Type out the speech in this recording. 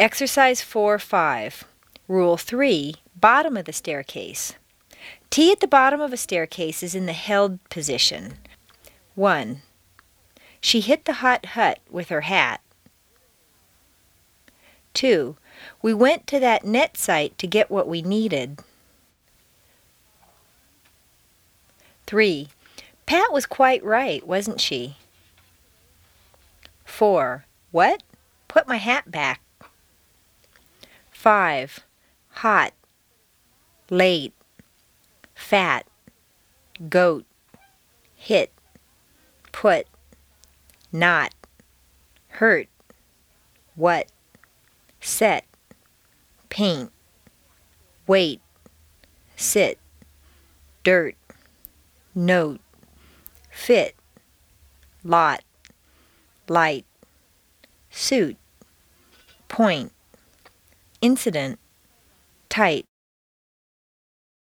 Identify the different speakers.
Speaker 1: Exercise 4-5. Rule 3, bottom of the staircase. T at the bottom of a staircase is in the held position. 1. She hit the hot hut with her hat. 2. We went to that net site to get what we needed. 3. Pat was quite right, wasn't she? 4. What? Put my hat back. 5. Hot, late, fat, goat, hit, put, not, hurt, what, set, paint, wait, sit, dirt, note, fit, lot, light, suit, point, incident, tight,